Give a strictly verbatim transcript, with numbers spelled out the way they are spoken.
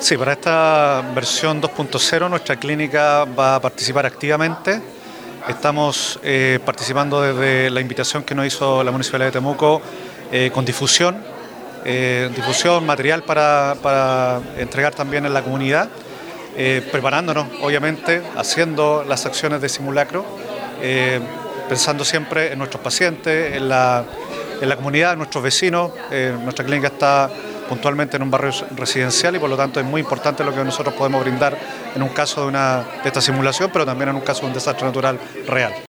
Sí, para esta versión dos punto cero nuestra clínica va a participar activamente. Estamos eh, participando desde la invitación que nos hizo la Municipalidad de Temuco eh, con difusión, eh, difusión, material para, para entregar también en la comunidad, eh, preparándonos, obviamente, haciendo las acciones de simulacro, eh, pensando siempre en nuestros pacientes, en la, en la comunidad, en nuestros vecinos. Eh, nuestra clínica está puntualmente en un barrio residencial y por lo tanto es muy importante lo que nosotros podemos brindar en un caso de, una, de esta simulación, pero también en un caso de un desastre natural real.